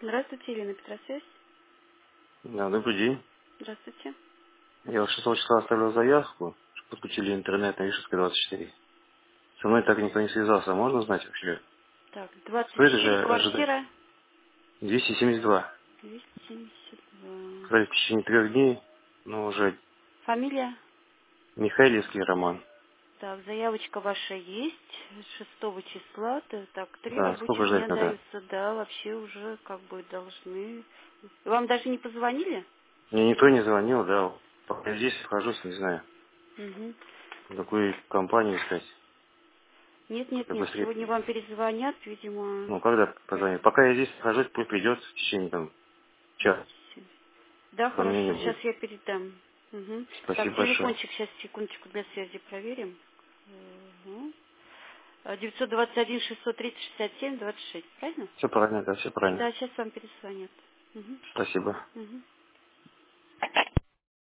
Здравствуйте, Елена Петросвязь. Да, добрый день. Здравствуйте. Я вот 6 числа оставил заявку, что подключили интернет на Вишевской 24. Со мной так никто не связался. Можно знать вообще? Так, Стоит 24, же ожидать? квартира 272. 272. Кстати, в течение 3 дней, но уже Фамилия? Михайловский роман. Так, заявочка ваша есть. 6 числа. Так, 3 Да, сколько рабочих ждать дня надо? даются. Да, вообще уже как бы должны. Вам даже не позвонили? Мне никто не звонил, да. Пока я здесь нахожусь, не знаю, Угу. какую компанию искать. Нет, нет, Как нет. быстрее. Сегодня вам перезвонят, видимо. Ну, когда позвонить? Пока я здесь нахожусь, пусть придет в течение там часа. Да, Ко мне не хорошо, сейчас будет. я передам. Угу. Так, Спасибо большое. телефончик сейчас, секундочку, для связи проверим. Угу. 921-630-67-26, правильно? Все правильно, да, все правильно. Да, сейчас вам перезвонят. Угу. Спасибо. Угу.